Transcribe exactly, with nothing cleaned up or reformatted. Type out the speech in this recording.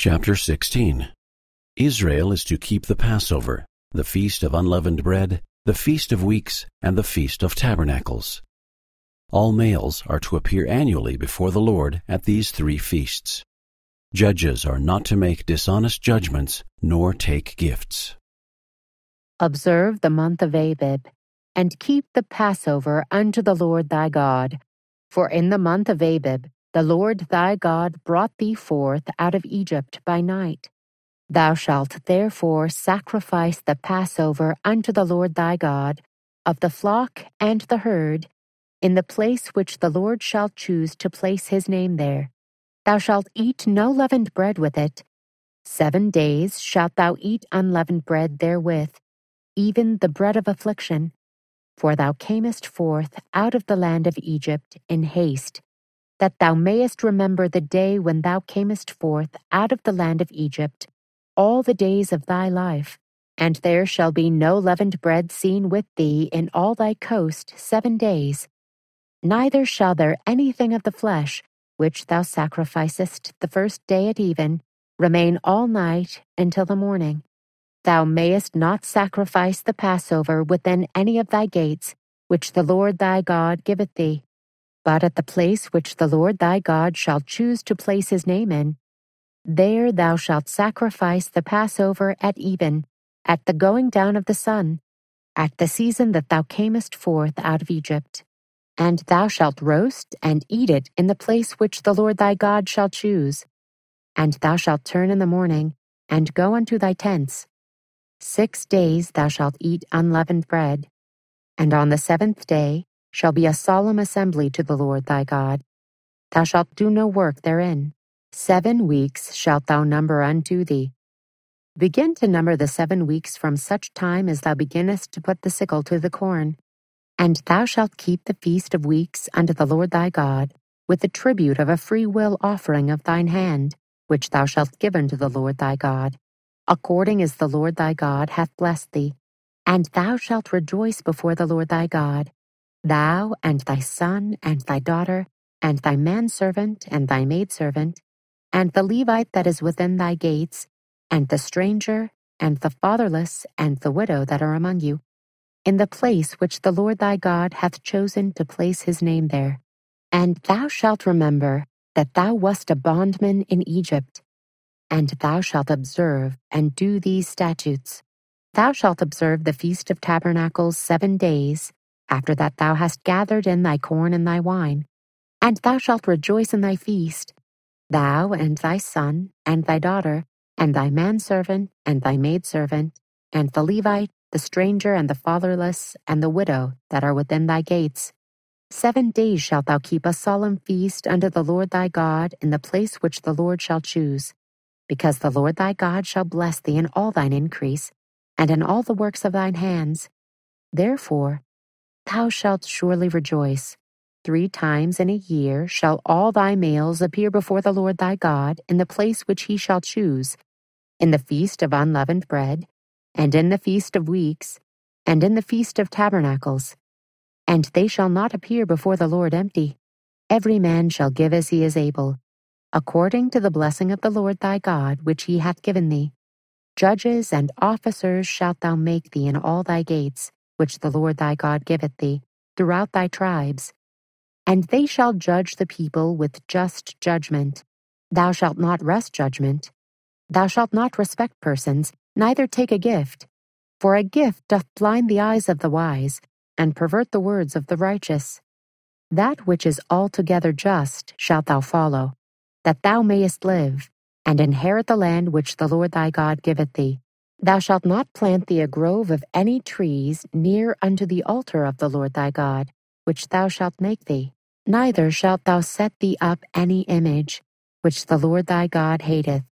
Chapter sixteen. Israel is to keep the Passover, the Feast of Unleavened Bread, the Feast of Weeks, and the Feast of Tabernacles. All males are to appear annually before the Lord at these three feasts. Judges are not to make dishonest judgments, nor take gifts. Observe the month of Abib, and keep the Passover unto the Lord thy God. For in the month of Abib the Lord thy God brought thee forth out of Egypt by night. Thou shalt therefore sacrifice the Passover unto the Lord thy God, of the flock and the herd, in the place which the Lord shall choose to place his name there. Thou shalt eat no leavened bread with it. Seven days shalt thou eat unleavened bread therewith, even the bread of affliction. For thou camest forth out of the land of Egypt in haste, that thou mayest remember the day when thou camest forth out of the land of Egypt, all the days of thy life. And there shall be no leavened bread seen with thee in all thy coast seven days. Neither shall there anything of the flesh, which thou sacrificest the first day at even, remain all night until the morning. Thou mayest not sacrifice the Passover within any of thy gates, which the Lord thy God giveth thee. But at the place which the Lord thy God shall choose to place his name in, there thou shalt sacrifice the Passover at even, at the going down of the sun, at the season that thou camest forth out of Egypt. And thou shalt roast and eat it in the place which the Lord thy God shall choose. And thou shalt turn in the morning, and go unto thy tents. Six days thou shalt eat unleavened bread, and on the seventh day shall be a solemn assembly to the Lord thy God. Thou shalt do no work therein. Seven weeks shalt thou number unto thee. Begin to number the seven weeks from such time as thou beginnest to put the sickle to the corn. And thou shalt keep the feast of weeks unto the Lord thy God, with the tribute of a freewill offering of thine hand, which thou shalt give unto the Lord thy God, according as the Lord thy God hath blessed thee. And thou shalt rejoice before the Lord thy God, thou and thy son and thy daughter, and thy manservant and thy maidservant, and the Levite that is within thy gates, and the stranger, and the fatherless, and the widow that are among you, in the place which the Lord thy God hath chosen to place his name there. And thou shalt remember that thou wast a bondman in Egypt, and thou shalt observe and do these statutes. Thou shalt observe the Feast of Tabernacles seven days, after that thou hast gathered in thy corn and thy wine. And thou shalt rejoice in thy feast, thou and thy son, and thy daughter, and thy manservant, and thy maidservant, and the Levite, the stranger, and the fatherless, and the widow that are within thy gates. Seven days shalt thou keep a solemn feast unto the Lord thy God in the place which the Lord shall choose, because the Lord thy God shall bless thee in all thine increase, and in all the works of thine hands. Therefore thou shalt surely rejoice. Three times in a year shall all thy males appear before the Lord thy God in the place which he shall choose, in the feast of unleavened bread, and in the feast of weeks, and in the feast of tabernacles. And they shall not appear before the Lord empty. Every man shall give as he is able, according to the blessing of the Lord thy God which he hath given thee. Judges and officers shalt thou make thee in all thy gates, which the Lord thy God giveth thee, throughout thy tribes. And they shall judge the people with just judgment. Thou shalt not wrest judgment. Thou shalt not respect persons, neither take a gift. For a gift doth blind the eyes of the wise, and pervert the words of the righteous. That which is altogether just shalt thou follow, that thou mayest live, and inherit the land which the Lord thy God giveth thee. Thou shalt not plant thee a grove of any trees near unto the altar of the Lord thy God, which thou shalt make thee. Neither shalt thou set thee up any image, which the Lord thy God hateth.